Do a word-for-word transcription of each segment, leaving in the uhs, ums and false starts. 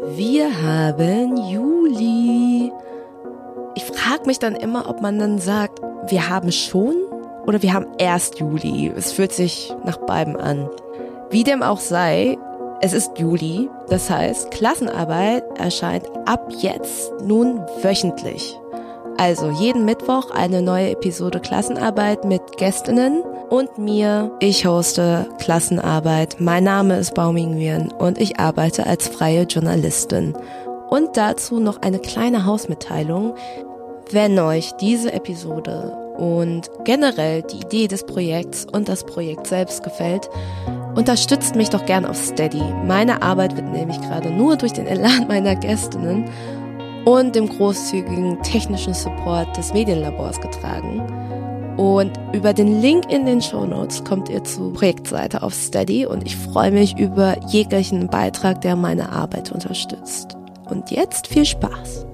Wir haben Juli. Ich frage mich dann immer, ob man dann sagt, wir haben schon oder wir haben erst Juli. Es fühlt sich nach beidem an. Wie dem auch sei, es ist Juli. Das heißt, Klassenarbeit erscheint ab jetzt nun wöchentlich. Also jeden Mittwoch eine neue Episode Klassenarbeit mit Gästinnen und mir. Ich hoste Klassenarbeit. Mein Name ist Baoming Nguyen und ich arbeite als freie Journalistin. Und dazu noch eine kleine Hausmitteilung. Wenn euch diese Episode und generell die Idee des Projekts und das Projekt selbst gefällt, unterstützt mich doch gern auf Steady. Meine Arbeit wird nämlich gerade nur durch den Elan meiner Gästinnen und dem großzügigen technischen Support des Medienlabors getragen. Und über den Link in den Shownotes kommt ihr zur Projektseite auf Steady und ich freue mich über jeglichen Beitrag, der meine Arbeit unterstützt. Und jetzt viel Spaß!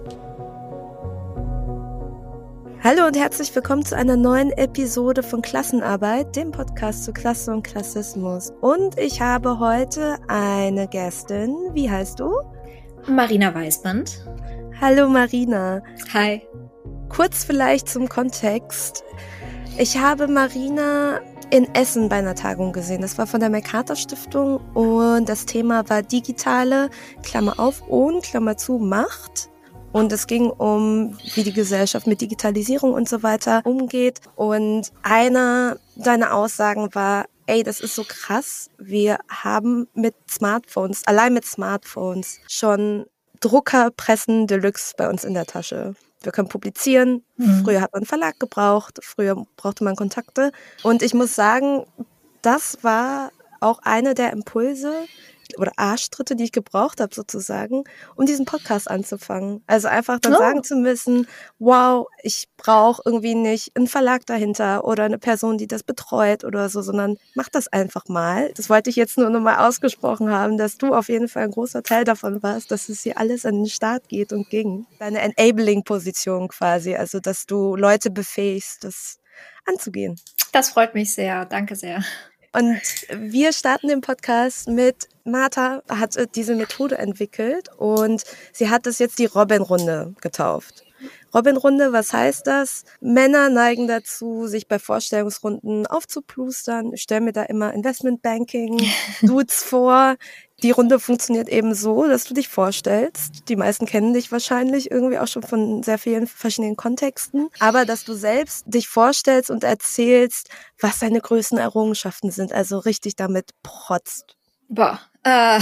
Hallo und herzlich willkommen zu einer neuen Episode von Klassenarbeit, dem Podcast zu Klasse und Klassismus. Und ich habe heute eine Gästin. Wie heißt du? Marina Weißband. Hallo Marina. Hi. Kurz vielleicht zum Kontext. Ich habe Marina in Essen bei einer Tagung gesehen. Das war von der Mercator-Stiftung und das Thema war digitale, Klammer auf, und Klammer zu, Macht. Und es ging um, wie die Gesellschaft mit Digitalisierung und so weiter umgeht. Und einer deiner Aussagen war, ey, das ist so krass. Wir haben mit Smartphones, allein mit Smartphones, schon Druckerpressen Deluxe bei uns in der Tasche. Wir können publizieren. Mhm. Früher hat man einen Verlag gebraucht. Früher brauchte man Kontakte. Und ich muss sagen, das war auch eine der Impulse oder Arschtritte, die ich gebraucht habe sozusagen, um diesen Podcast anzufangen. Also einfach dann oh. sagen zu müssen, wow, ich brauche irgendwie nicht einen Verlag dahinter oder eine Person, die das betreut oder so, sondern mach das einfach mal. Das wollte ich jetzt nur noch mal ausgesprochen haben, dass du auf jeden Fall ein großer Teil davon warst, dass es hier alles an den Start geht und ging. Deine Enabling-Position quasi, also dass du Leute befähigst, das anzugehen. Das freut mich sehr, danke sehr. Und wir starten den Podcast mit, Martha hat diese Methode entwickelt und sie hat es jetzt die Robin-Runde getauft. Robin-Runde, was heißt das? Männer neigen dazu, sich bei Vorstellungsrunden aufzuplustern. Ich stelle mir da immer Investmentbanking-Dudes vor. Die Runde funktioniert eben so, dass du dich vorstellst. Die meisten kennen dich wahrscheinlich irgendwie auch schon von sehr vielen verschiedenen Kontexten. Aber dass du selbst dich vorstellst und erzählst, was deine größten Errungenschaften sind. Also richtig damit protzt. Boah. Äh,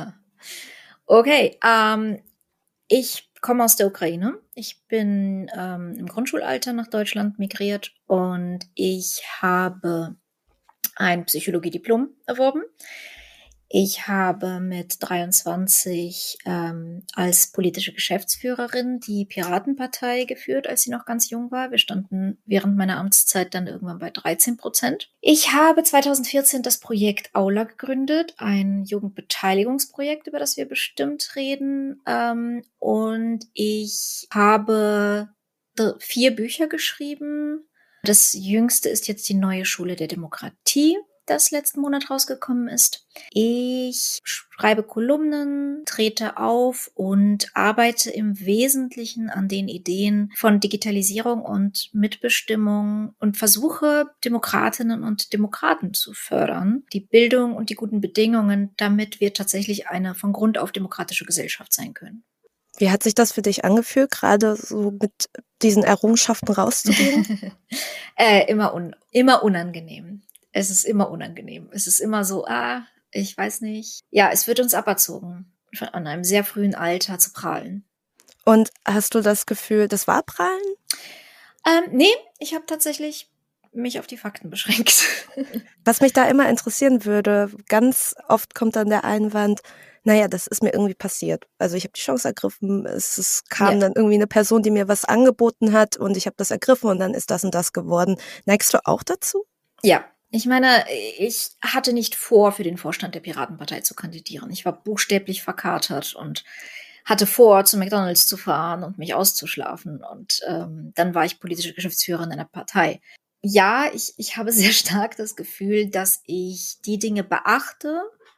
okay. Ähm, ich komme aus der Ukraine. Ich bin ähm, im Grundschulalter nach Deutschland migriert und ich habe ein Psychologiediplom erworben. Ich habe mit dreiundzwanzig ähm, als politische Geschäftsführerin die Piratenpartei geführt, als sie noch ganz jung war. Wir standen während meiner Amtszeit dann irgendwann bei dreizehn Prozent. Ich habe zweitausendvierzehn das Projekt Aula gegründet, ein Jugendbeteiligungsprojekt, über das wir bestimmt reden. Ähm, und ich habe vier Bücher geschrieben. Das jüngste ist jetzt die Neue Schule der Demokratie, das letzten Monat rausgekommen ist. Ich schreibe Kolumnen, trete auf und arbeite im Wesentlichen an den Ideen von Digitalisierung und Mitbestimmung und versuche, Demokratinnen und Demokraten zu fördern, die Bildung und die guten Bedingungen, damit wir tatsächlich eine von Grund auf demokratische Gesellschaft sein können. Wie hat sich das für dich angefühlt, gerade so mit diesen Errungenschaften rauszugehen? äh, immer, un- immer unangenehm. Es ist immer unangenehm. Es ist immer so, ah, ich weiß nicht. Ja, es wird uns aberzogen, an einem sehr frühen Alter zu prahlen. Und hast du das Gefühl, das war prahlen? Ähm, nee, ich habe tatsächlich mich auf die Fakten beschränkt. Was mich da immer interessieren würde, ganz oft kommt dann der Einwand, naja, das ist mir irgendwie passiert. Also ich habe die Chance ergriffen, es, es kam ja. dann irgendwie eine Person, die mir was angeboten hat und ich habe das ergriffen und dann ist das und das geworden. Neigst du auch dazu? Ja. Ich meine, ich hatte nicht vor, für den Vorstand der Piratenpartei zu kandidieren. Ich war buchstäblich verkatert und hatte vor, zu McDonald's zu fahren und mich auszuschlafen. Und ähm, dann war ich politische Geschäftsführerin einer Partei. Ja, ich, ich habe sehr stark das Gefühl, dass ich die Dinge beachte,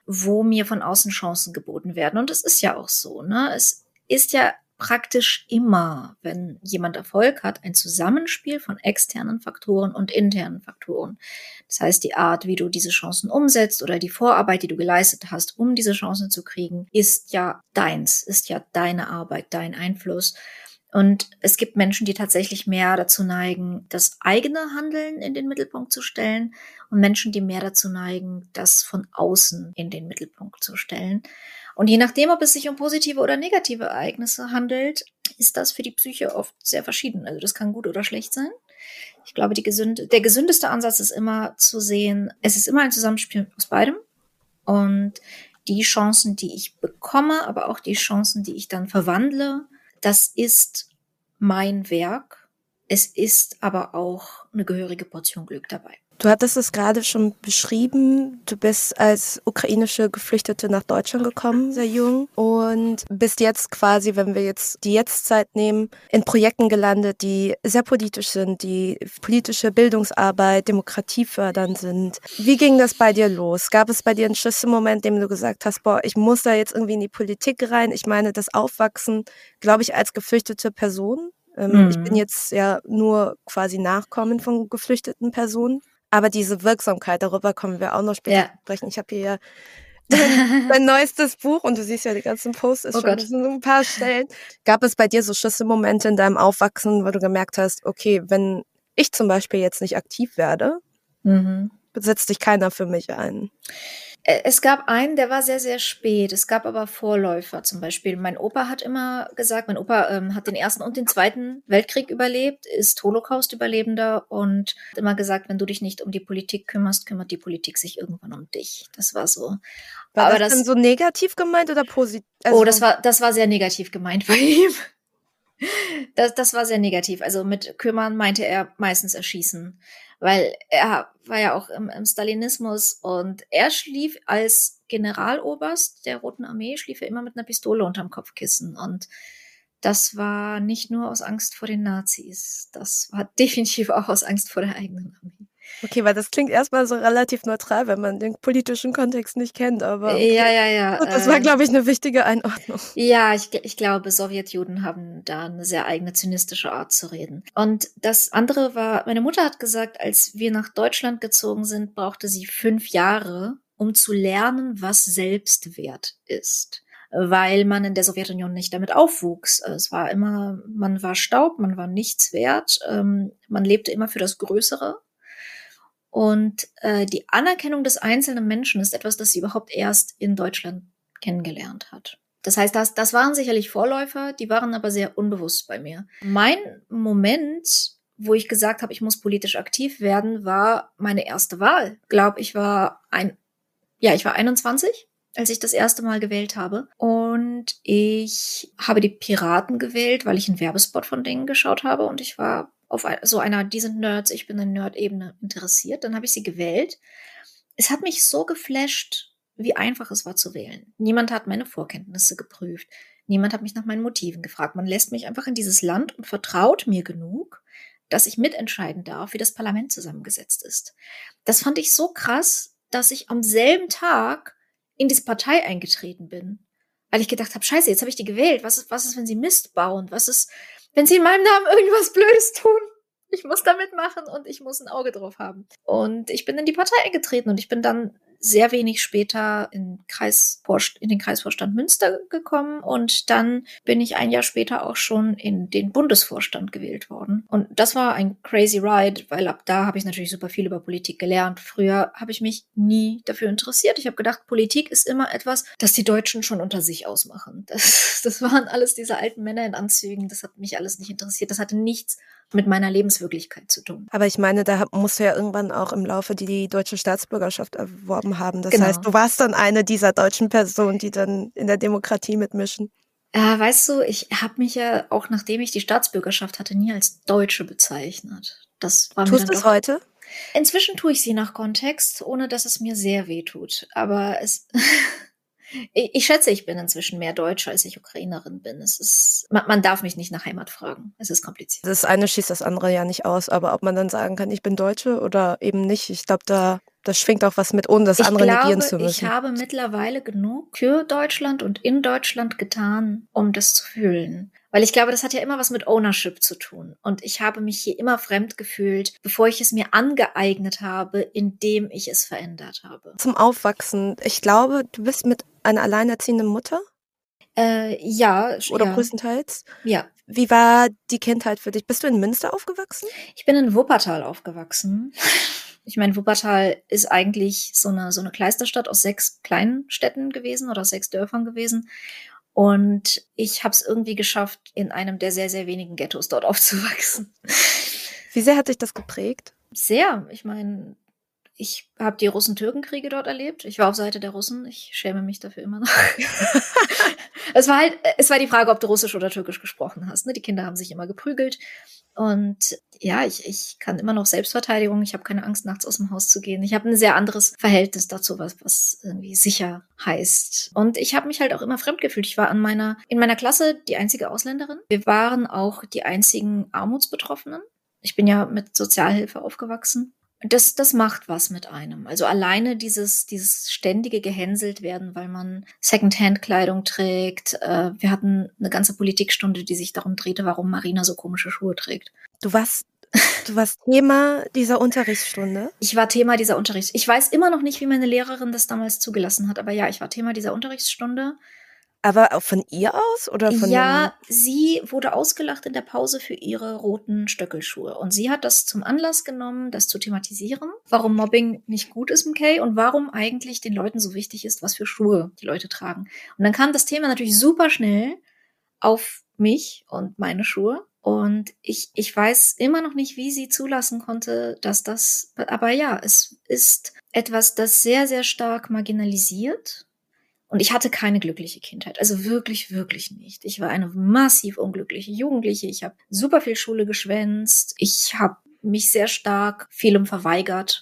wo mir von außen Chancen geboten werden. Und es ist ja auch so, ne? Es ist ja praktisch immer, wenn jemand Erfolg hat, ein Zusammenspiel von externen Faktoren und internen Faktoren. Das heißt, die Art, wie du diese Chancen umsetzt oder die Vorarbeit, die du geleistet hast, um diese Chancen zu kriegen, ist ja deins, ist ja deine Arbeit, dein Einfluss. Und es gibt Menschen, die tatsächlich mehr dazu neigen, das eigene Handeln in den Mittelpunkt zu stellen und Menschen, die mehr dazu neigen, das von außen in den Mittelpunkt zu stellen. Und je nachdem, ob es sich um positive oder negative Ereignisse handelt, ist das für die Psyche oft sehr verschieden. Also das kann gut oder schlecht sein. Ich glaube, die gesünde, der gesündeste Ansatz ist immer zu sehen, es ist immer ein Zusammenspiel aus beidem. Und die Chancen, die ich bekomme, aber auch die Chancen, die ich dann verwandle, das ist mein Werk. Es ist aber auch eine gehörige Portion Glück dabei. Du hattest es gerade schon beschrieben, du bist als ukrainische Geflüchtete nach Deutschland gekommen, sehr jung, und bist jetzt quasi, wenn wir jetzt die Jetztzeit nehmen, in Projekten gelandet, die sehr politisch sind, die politische Bildungsarbeit, Demokratie fördern sind. Wie ging das bei dir los? Gab es bei dir einen Schlüsselmoment, in dem du gesagt hast, boah, ich muss da jetzt irgendwie in die Politik rein? Ich meine, das Aufwachsen, glaube ich, als geflüchtete Person. Ähm, mhm. Ich bin jetzt ja nur quasi Nachkommen von geflüchteten Personen. Aber diese Wirksamkeit, darüber kommen wir auch noch später ja. sprechen. Ich habe hier ja dein, dein neuestes Buch und du siehst ja die ganzen Posts, ist oh schon so ein paar Stellen. Gab es bei dir so Schlüsselmomente in deinem Aufwachsen, wo du gemerkt hast, okay, wenn ich zum Beispiel jetzt nicht aktiv werde, mhm. setzt sich keiner für mich ein? Es gab einen, der war sehr, sehr spät. Es gab aber Vorläufer zum Beispiel. Mein Opa hat immer gesagt, mein Opa ähm, hat den Ersten und den Zweiten Weltkrieg überlebt, ist Holocaust-Überlebender und hat immer gesagt, wenn du dich nicht um die Politik kümmerst, kümmert die Politik sich irgendwann um dich. Das war so. War aber das, das denn so negativ gemeint oder positiv? Also oh, das war, das war sehr negativ gemeint bei ihm. Das, das war sehr negativ. Also mit kümmern meinte er meistens erschießen. Weil er war ja auch im, im Stalinismus und er schlief als Generaloberst der Roten Armee, schlief er immer mit einer Pistole unterm Kopfkissen. Und das war nicht nur aus Angst vor den Nazis, das war definitiv auch aus Angst vor der eigenen Armee. Okay, weil das klingt erstmal so relativ neutral, wenn man den politischen Kontext nicht kennt, aber okay. Ja, ja, ja. Das war, glaube ich, eine wichtige Einordnung. Ja, ich, ich glaube, Sowjetjuden haben da eine sehr eigene zynistische Art zu reden. Und das andere war, meine Mutter hat gesagt, als wir nach Deutschland gezogen sind, brauchte sie fünf Jahre, um zu lernen, was Selbstwert ist. Weil man in der Sowjetunion nicht damit aufwuchs. Es war immer, man war Staub, man war nichts wert, ähm, man lebte immer für das Größere. Und äh, die Anerkennung des einzelnen Menschen ist etwas, das sie überhaupt erst in Deutschland kennengelernt hat. Das heißt, das, das waren sicherlich Vorläufer, die waren aber sehr unbewusst bei mir. Mein Moment, wo ich gesagt habe, ich muss politisch aktiv werden, war meine erste Wahl. Ich glaube, ich war ein, ja, ich war einundzwanzig, als ich das erste Mal gewählt habe. Und ich habe die Piraten gewählt, weil ich einen Werbespot von denen geschaut habe und ich war auf so einer, die sind Nerds, ich bin in Nerd-Ebene interessiert. Dann habe ich sie gewählt. Es hat mich so geflasht, wie einfach es war zu wählen. Niemand hat meine Vorkenntnisse geprüft. Niemand hat mich nach meinen Motiven gefragt. Man lässt mich einfach in dieses Land und vertraut mir genug, dass ich mitentscheiden darf, wie das Parlament zusammengesetzt ist. Das fand ich so krass, dass ich am selben Tag in diese Partei eingetreten bin. Weil ich gedacht habe, scheiße, jetzt habe ich die gewählt. Was ist, was ist, wenn sie Mist bauen? Was ist, wenn sie in meinem Namen irgendwas Blödes tun? Ich muss da mitmachen und ich muss ein Auge drauf haben. Und ich bin in die Partei eingetreten und ich bin dann sehr wenig später in, Kreisvorst- in den Kreisvorstand Münster gekommen und dann bin ich ein Jahr später auch schon in den Bundesvorstand gewählt worden. Und das war ein crazy ride, weil ab da habe ich natürlich super viel über Politik gelernt. Früher habe ich mich nie dafür interessiert. Ich habe gedacht, Politik ist immer etwas, das die Deutschen schon unter sich ausmachen. Das, das waren alles diese alten Männer in Anzügen. Das hat mich alles nicht interessiert. Das hatte nichts mit meiner Lebenswirklichkeit zu tun. Aber ich meine, da musst du ja irgendwann auch im Laufe die, die deutsche Staatsbürgerschaft erworben haben. Das genau. heißt, du warst dann eine dieser deutschen Personen, die dann in der Demokratie mitmischen. Äh, weißt du, ich habe mich ja, auch nachdem ich die Staatsbürgerschaft hatte, nie als Deutsche bezeichnet. Das war Tust du es heute? Inzwischen tue ich sie nach Kontext, ohne dass es mir sehr weh tut. Aber es... Ich, ich schätze, ich bin inzwischen mehr Deutsche, als ich Ukrainerin bin. Es ist, man, man darf mich nicht nach Heimat fragen. Es ist kompliziert. Das eine schließt das andere ja nicht aus. Aber ob man dann sagen kann, ich bin Deutsche oder eben nicht, ich glaube, da das schwingt auch was mit, ohne das Ich andere negieren glaube, zu ich müssen. habe mittlerweile genug für Deutschland und in Deutschland getan, um das zu fühlen. Weil ich glaube, das hat ja immer was mit Ownership zu tun. Und ich habe mich hier immer fremd gefühlt, bevor ich es mir angeeignet habe, indem ich es verändert habe. Zum Aufwachsen. Ich glaube, du bist mit einer alleinerziehenden Mutter Äh, ja, sch- oder ja, größtenteils. ja. Wie war die Kindheit für dich? Bist du in Münster aufgewachsen? Ich bin in Wuppertal aufgewachsen. Ich meine, Wuppertal ist eigentlich so eine, so eine Kleisterstadt aus sechs kleinen Städten gewesen oder aus sechs Dörfern gewesen. Und ich habe es irgendwie geschafft, in einem der sehr, sehr wenigen Ghettos dort aufzuwachsen. Wie sehr hat dich das geprägt? Sehr. Ich meine, ich habe die Russen-Türken-Kriege dort erlebt. Ich war auf Seite der Russen. Ich schäme mich dafür immer noch. Es war halt, es war die Frage, ob du Russisch oder Türkisch gesprochen hast. Ne? Die Kinder haben sich immer geprügelt. Und ja, ich, ich kann immer noch Selbstverteidigung. Ich habe keine Angst, nachts aus dem Haus zu gehen. Ich habe ein sehr anderes Verhältnis dazu, was, was irgendwie sicher heißt. Und ich habe mich halt auch immer fremd gefühlt. Ich war an meiner, in meiner Klasse die einzige Ausländerin. Wir waren auch die einzigen Armutsbetroffenen. Ich bin ja mit Sozialhilfe aufgewachsen. Das, das macht was mit einem. Also alleine dieses, dieses ständige gehänselt werden, weil man Secondhand-Kleidung trägt. Äh, wir hatten eine ganze Politikstunde, die sich darum drehte, warum Marina so komische Schuhe trägt. Du warst, du warst Thema dieser Unterrichtsstunde? Ich war Thema dieser Unterrichts. Ich weiß immer noch nicht, wie meine Lehrerin das damals zugelassen hat, aber ja, ich war Thema dieser Unterrichtsstunde. Aber auch von ihr aus oder von Ja, sie wurde ausgelacht in der Pause für ihre roten Stöckelschuhe. Und sie hat das zum Anlass genommen, das zu thematisieren, warum Mobbing nicht gut ist im K und warum eigentlich den Leuten so wichtig ist, was für Schuhe die Leute tragen. Und dann kam das Thema natürlich super schnell auf mich und meine Schuhe. Und ich, ich weiß immer noch nicht, wie sie zulassen konnte, dass das, aber ja, es ist etwas, das sehr, sehr stark marginalisiert. Und ich hatte keine glückliche Kindheit. Also wirklich, wirklich nicht. Ich war eine massiv unglückliche Jugendliche. Ich habe super viel Schule geschwänzt. Ich habe mich sehr stark vielem verweigert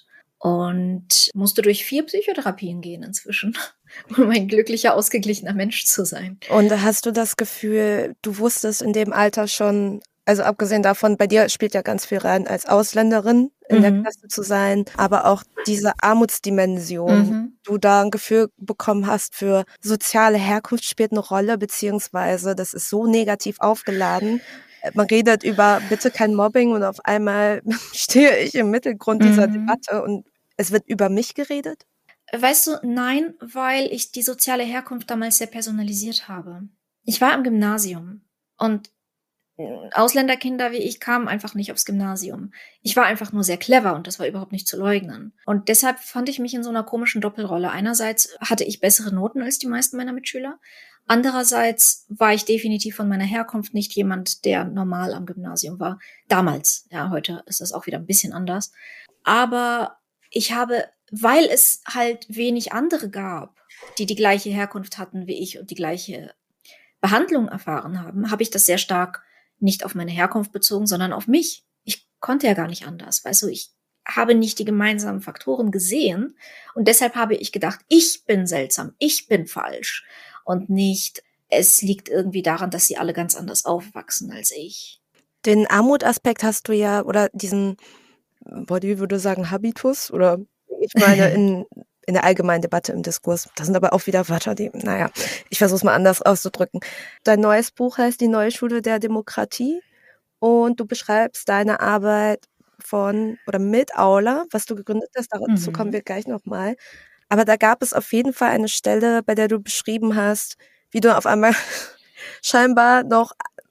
und musste durch vier Psychotherapien gehen inzwischen, um ein glücklicher, ausgeglichener Mensch zu sein. Und hast du das Gefühl, du wusstest in dem Alter schon, also abgesehen davon, bei dir spielt ja ganz viel rein, als Ausländerin in mhm. der Klasse zu sein, aber auch diese Armutsdimension, mhm. du da ein Gefühl bekommen hast für soziale Herkunft spielt eine Rolle, beziehungsweise das ist so negativ aufgeladen. Man redet über bitte kein Mobbing und auf einmal stehe ich im Mittelgrund mhm. dieser Debatte und es wird über mich geredet? Weißt du, nein, weil ich die soziale Herkunft damals sehr personalisiert habe. Ich war im Gymnasium und Ausländerkinder wie ich kamen einfach nicht aufs Gymnasium. Ich war einfach nur sehr clever und das war überhaupt nicht zu leugnen. Und deshalb fand ich mich in so einer komischen Doppelrolle. Einerseits hatte ich bessere Noten als die meisten meiner Mitschüler. Andererseits war ich definitiv von meiner Herkunft nicht jemand, der normal am Gymnasium war. Damals. Ja, heute ist das auch wieder ein bisschen anders. Aber ich habe, weil es halt wenig andere gab, die die gleiche Herkunft hatten wie ich und die gleiche Behandlung erfahren haben, habe ich das sehr stark nicht auf meine Herkunft bezogen, sondern auf mich. Ich konnte ja gar nicht anders. Weißt du, ich habe nicht die gemeinsamen Faktoren gesehen und deshalb habe ich gedacht, ich bin seltsam, ich bin falsch und nicht, es liegt irgendwie daran, dass sie alle ganz anders aufwachsen als ich. Den Armutaspekt hast du ja, oder diesen, wie würde ich sagen, Habitus, oder ich meine in in der allgemeinen Debatte im Diskurs. Das sind aber auch wieder Wörter, die, naja, ich versuche es mal anders auszudrücken. Dein neues Buch heißt Die neue Schule der Demokratie und du beschreibst deine Arbeit von oder mit Aula, was du gegründet hast, dazu mhm. kommen wir gleich nochmal. Aber da gab es auf jeden Fall eine Stelle, bei der du beschrieben hast, wie du auf einmal scheinbar noch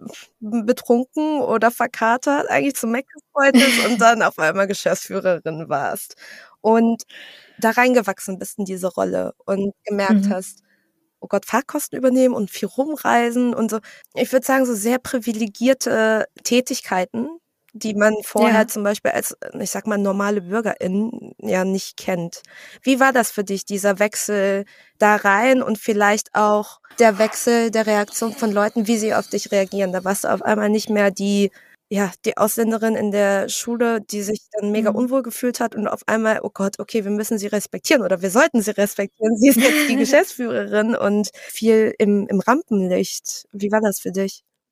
betrunken oder verkatert eigentlich zum Meckes wolltest und dann auf einmal Geschäftsführerin warst. Und da reingewachsen bist in diese Rolle und gemerkt mhm. hast, oh Gott, Fahrtkosten übernehmen und viel rumreisen und so. Ich würde sagen, so sehr privilegierte Tätigkeiten, die man vorher ja. zum Beispiel als, ich sag mal, normale BürgerInnen ja nicht kennt. Wie war das für dich, dieser Wechsel da rein und vielleicht auch der Wechsel der Reaktion von Leuten, wie sie auf dich reagieren? Da warst du auf einmal nicht mehr die ja, die Ausländerin in der Schule, die sich dann mega mhm. unwohl gefühlt hat und auf einmal, oh Gott, okay, wir müssen sie respektieren oder wir sollten sie respektieren. Sie ist jetzt die Geschäftsführerin und viel im, im Rampenlicht. Wie war das für dich?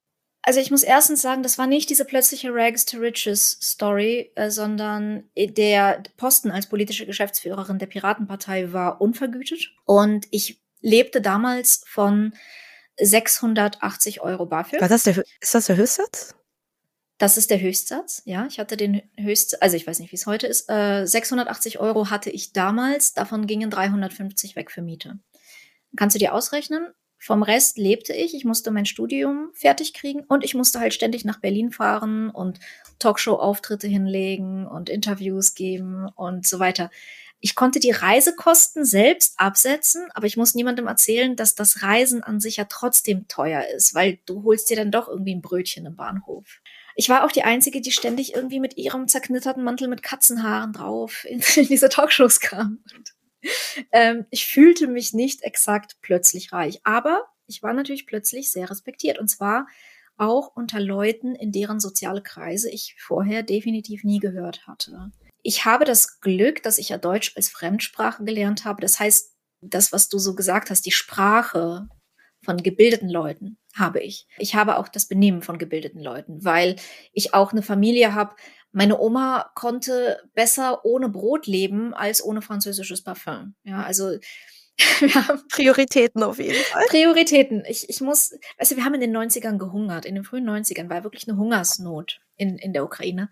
Also ich muss erstens sagen, das war nicht diese plötzliche Rags to Riches Story, äh, sondern der Posten als politische Geschäftsführerin der Piratenpartei war unvergütet. Und ich lebte damals von sechshundertachtzig Euro BAföG. War das der, ist das der Höchstsatz? Das ist der Höchstsatz, ja. Ich hatte den Höchstsatz, also ich weiß nicht, wie es heute ist. Äh, sechshundertachtzig Euro hatte ich damals, davon gingen dreihundertfünfzig weg für Miete. Kannst du dir ausrechnen? Vom Rest lebte ich. Ich musste mein Studium fertig kriegen und ich musste halt ständig nach Berlin fahren und Talkshow-Auftritte hinlegen und Interviews geben und so weiter. Ich konnte die Reisekosten selbst absetzen, aber ich muss niemandem erzählen, dass das Reisen an sich ja trotzdem teuer ist, weil du holst dir dann doch irgendwie ein Brötchen im Bahnhof. Ich war auch die Einzige, die ständig irgendwie mit ihrem zerknitterten Mantel mit Katzenhaaren drauf in, in diese Talkshows kam. Und Ähm, ich fühlte mich nicht exakt plötzlich reich, aber ich war natürlich plötzlich sehr respektiert und zwar auch unter Leuten, in deren soziale Kreise ich vorher definitiv nie gehört hatte. Ich habe das Glück, dass ich ja Deutsch als Fremdsprache gelernt habe. Das heißt, das, was du so gesagt hast, die Sprache von gebildeten Leuten habe ich. Ich habe auch das Benehmen von gebildeten Leuten, weil ich auch eine Familie habe. Meine Oma konnte besser ohne Brot leben als ohne französisches Parfum. Ja, also wir haben Prioritäten auf jeden Fall. Prioritäten. Ich, ich muss, weißt du, wir haben in den neunzigern gehungert. In den frühen neunzigern war wirklich eine Hungersnot in, in der Ukraine.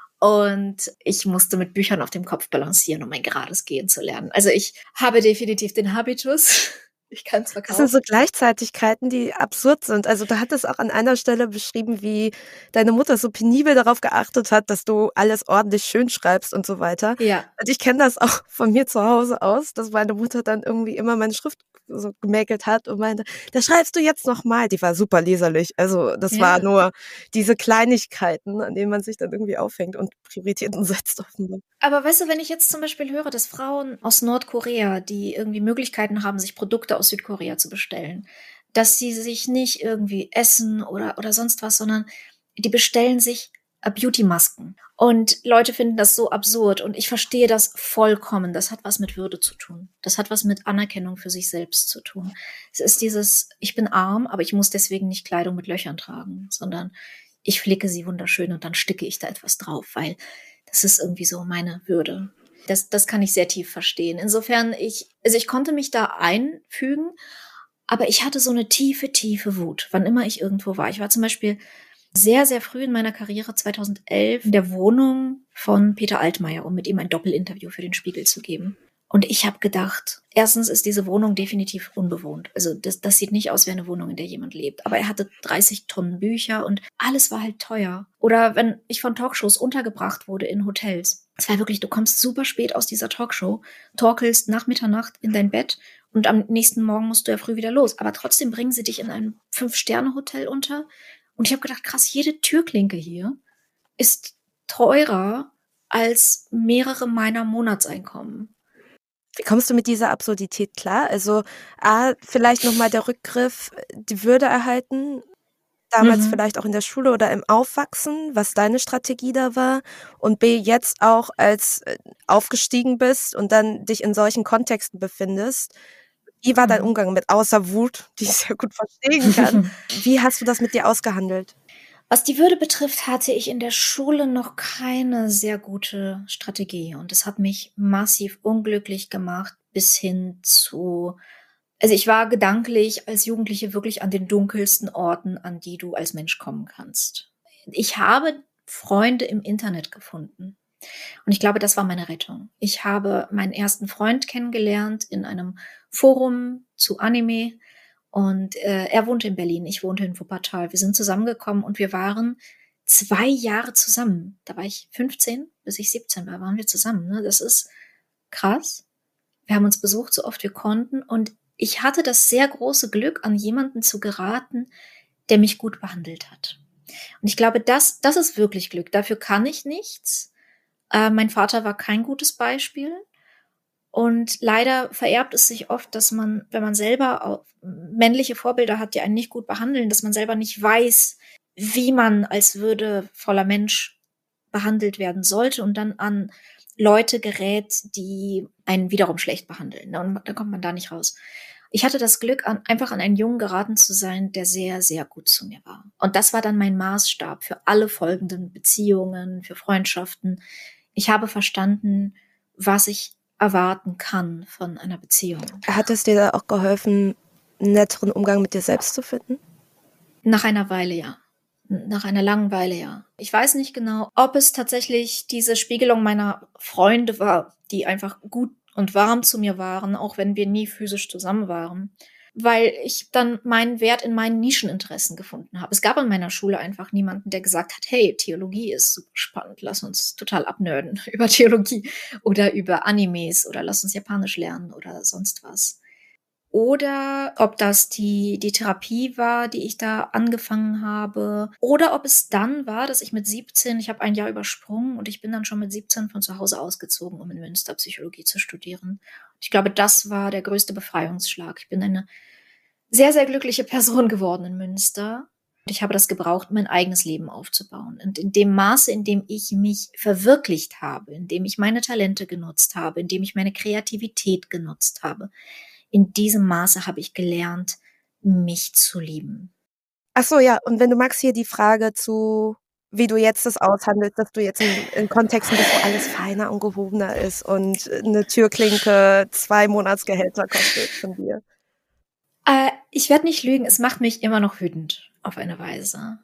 Und ich musste mit Büchern auf dem Kopf balancieren, um ein gerades Gehen zu lernen. Also ich habe definitiv den Habitus. Ich kann es verkaufen. Das sind so Gleichzeitigkeiten, die absurd sind. Also du hattest auch an einer Stelle beschrieben, wie deine Mutter so penibel darauf geachtet hat, dass du alles ordentlich schön schreibst und so weiter. Ja. Und ich kenne das auch von mir zu Hause aus, dass meine Mutter dann irgendwie immer meine Schrift so gemäkelt hat und meinte, da schreibst du jetzt noch mal. Die war super leserlich. Also das Ja. war nur diese Kleinigkeiten, an denen man sich dann irgendwie aufhängt und Prioritäten setzt offenbar. Aber weißt du, wenn ich jetzt zum Beispiel höre, dass Frauen aus Nordkorea, die irgendwie Möglichkeiten haben, sich Produkte aus Südkorea zu bestellen, dass sie sich nicht irgendwie essen oder, oder sonst was, sondern die bestellen sich Beauty-Masken. Und Leute finden das so absurd und ich verstehe das vollkommen. Das hat was mit Würde zu tun. Das hat was mit Anerkennung für sich selbst zu tun. Es ist dieses, ich bin arm, aber ich muss deswegen nicht Kleidung mit Löchern tragen, sondern ich flicke sie wunderschön und dann sticke ich da etwas drauf, weil das ist irgendwie so meine Würde. Das, das kann ich sehr tief verstehen. Insofern, ich, also ich konnte mich da einfügen, aber ich hatte so eine tiefe, tiefe Wut, wann immer ich irgendwo war. Ich war zum Beispiel sehr, sehr früh in meiner Karriere, zweitausendelf, in der Wohnung von Peter Altmaier, um mit ihm ein Doppelinterview für den Spiegel zu geben. Und ich habe gedacht, erstens ist diese Wohnung definitiv unbewohnt. Also das, das sieht nicht aus wie eine Wohnung, in der jemand lebt. Aber er hatte dreißig Tonnen Bücher und alles war halt teuer. Oder wenn ich von Talkshows untergebracht wurde in Hotels. Es war wirklich, du kommst super spät aus dieser Talkshow, torkelst nach Mitternacht in dein Bett und am nächsten Morgen musst du ja früh wieder los. Aber trotzdem bringen sie dich in ein Fünf-Sterne-Hotel unter. Und ich habe gedacht, krass, jede Türklinke hier ist teurer als mehrere meiner Monatseinkommen. Wie kommst du mit dieser Absurdität klar? Also A, vielleicht nochmal der Rückgriff, die Würde erhalten, damals Mhm. vielleicht auch in der Schule oder im Aufwachsen, was deine Strategie da war. Und B, jetzt auch als äh, aufgestiegen bist und dann dich in solchen Kontexten befindest. Wie war dein Mhm. Umgang mit, außer Wut, die ich sehr gut verstehen kann? Wie hast du das mit dir ausgehandelt? Was die Würde betrifft, hatte ich in der Schule noch keine sehr gute Strategie. Und das hat mich massiv unglücklich gemacht bis hin zu, also ich war gedanklich als Jugendliche wirklich an den dunkelsten Orten, an die du als Mensch kommen kannst. Ich habe Freunde im Internet gefunden. Und ich glaube, das war meine Rettung. Ich habe meinen ersten Freund kennengelernt in einem Forum zu Anime. Und äh, er wohnte in Berlin, ich wohnte in Wuppertal. Wir sind zusammengekommen und wir waren zwei Jahre zusammen. Da war ich fünfzehn, bis ich siebzehn war, waren wir zusammen. Ne? Das ist krass. Wir haben uns besucht, so oft wir konnten. Und ich hatte das sehr große Glück, an jemanden zu geraten, der mich gut behandelt hat. Und ich glaube, das, das ist wirklich Glück. Dafür kann ich nichts. Äh, mein Vater war kein gutes Beispiel. Und leider vererbt es sich oft, dass man, wenn man selber auch männliche Vorbilder hat, die einen nicht gut behandeln, dass man selber nicht weiß, wie man als würdevoller Mensch behandelt werden sollte und dann an Leute gerät, die einen wiederum schlecht behandeln. Und dann kommt man da nicht raus. Ich hatte das Glück, an, einfach an einen Jungen geraten zu sein, der sehr, sehr gut zu mir war. Und das war dann mein Maßstab für alle folgenden Beziehungen, für Freundschaften. Ich habe verstanden, was ich erwarten kann von einer Beziehung. Hat es dir da auch geholfen, einen netteren Umgang mit dir selbst zu finden? Nach einer Weile, ja. Nach einer langen Weile, ja. Ich weiß nicht genau, ob es tatsächlich diese Spiegelung meiner Freunde war, die einfach gut und warm zu mir waren, auch wenn wir nie physisch zusammen waren, weil ich dann meinen Wert in meinen Nischeninteressen gefunden habe. Es gab an meiner Schule einfach niemanden, der gesagt hat, hey, Theologie ist super spannend, lass uns total abnörden über Theologie oder über Animes oder lass uns Japanisch lernen oder sonst was. Oder ob das die, die Therapie war, die ich da angefangen habe. Oder ob es dann war, dass ich mit siebzehn, ich habe ein Jahr übersprungen und ich bin dann schon mit siebzehn von zu Hause ausgezogen, um in Münster Psychologie zu studieren. Und ich glaube, das war der größte Befreiungsschlag. Ich bin eine sehr, sehr glückliche Person geworden in Münster. Und ich habe das gebraucht, mein eigenes Leben aufzubauen. Und in dem Maße, in dem ich mich verwirklicht habe, in dem ich meine Talente genutzt habe, in dem ich meine Kreativität genutzt habe, in diesem Maße habe ich gelernt, mich zu lieben. Ach so, ja. Und wenn du magst, hier die Frage zu, wie du jetzt das aushandelst, dass du jetzt in, in Kontexten bist, wo alles feiner und gehobener ist und eine Türklinke zwei Monatsgehälter kostet von dir. Äh, ich werde nicht lügen, es macht mich immer noch wütend auf eine Weise.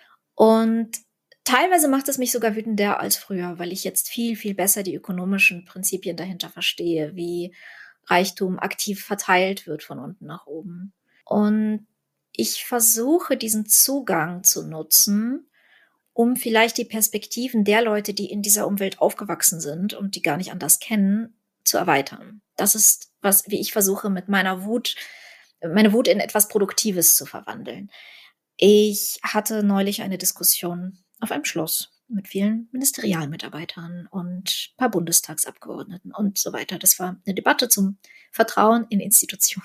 Und teilweise macht es mich sogar wütender als früher, weil ich jetzt viel, viel besser die ökonomischen Prinzipien dahinter verstehe, wie Reichtum aktiv verteilt wird von unten nach oben. Und ich versuche, diesen Zugang zu nutzen, um vielleicht die Perspektiven der Leute, die in dieser Umwelt aufgewachsen sind und die gar nicht anders kennen, zu erweitern. Das ist, was, wie ich versuche, mit meiner Wut, meine Wut in etwas Produktives zu verwandeln. Ich hatte neulich eine Diskussion auf einem Schloss mit vielen Ministerialmitarbeitern und ein paar Bundestagsabgeordneten und so weiter. Das war eine Debatte zum Vertrauen in Institutionen.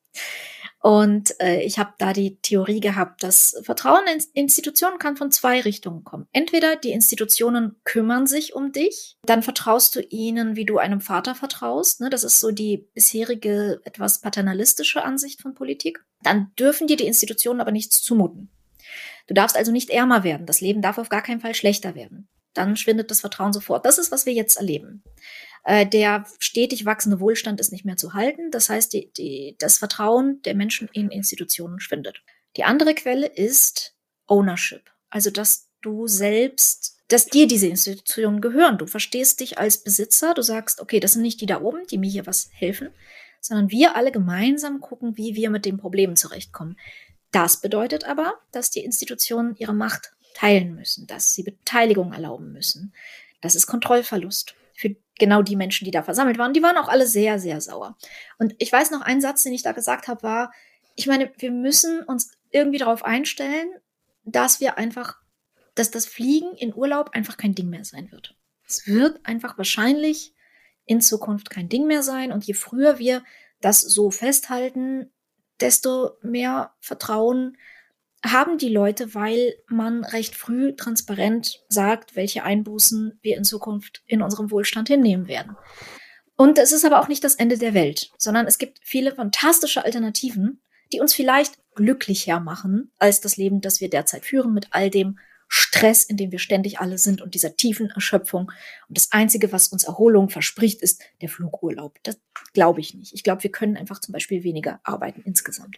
Und äh, ich habe da die Theorie gehabt, dass Vertrauen in Institutionen kann von zwei Richtungen kommen. Entweder die Institutionen kümmern sich um dich, dann vertraust du ihnen, wie du einem Vater vertraust. Ne? Das ist so die bisherige, etwas paternalistische Ansicht von Politik. Dann dürfen dir die Institutionen aber nichts zumuten. Du darfst also nicht ärmer werden. Das Leben darf auf gar keinen Fall schlechter werden. Dann schwindet das Vertrauen sofort. Das ist, was wir jetzt erleben. Äh, der stetig wachsende Wohlstand ist nicht mehr zu halten. Das heißt, die, die, das Vertrauen der Menschen in Institutionen schwindet. Die andere Quelle ist Ownership. Also, dass du selbst, dass dir diese Institutionen gehören. Du verstehst dich als Besitzer. Du sagst, okay, das sind nicht die da oben, die mir hier was helfen, sondern wir alle gemeinsam gucken, wie wir mit den Problemen zurechtkommen. Das bedeutet aber, dass die Institutionen ihre Macht teilen müssen, dass sie Beteiligung erlauben müssen. Das ist Kontrollverlust für genau die Menschen, die da versammelt waren. Die waren auch alle sehr, sehr sauer. Und ich weiß noch, ein Satz, den ich da gesagt habe, war, ich meine, wir müssen uns irgendwie darauf einstellen, dass wir einfach, dass das Fliegen in Urlaub einfach kein Ding mehr sein wird. Es wird einfach wahrscheinlich in Zukunft kein Ding mehr sein. Und je früher wir das so festhalten, desto mehr Vertrauen haben die Leute, weil man recht früh transparent sagt, welche Einbußen wir in Zukunft in unserem Wohlstand hinnehmen werden. Und es ist aber auch nicht das Ende der Welt, sondern es gibt viele fantastische Alternativen, die uns vielleicht glücklicher machen als das Leben, das wir derzeit führen, mit all dem Stress, in dem wir ständig alle sind und dieser tiefen Erschöpfung. Und das Einzige, was uns Erholung verspricht, ist der Flugurlaub. Das glaube ich nicht. Ich glaube, wir können einfach zum Beispiel weniger arbeiten insgesamt.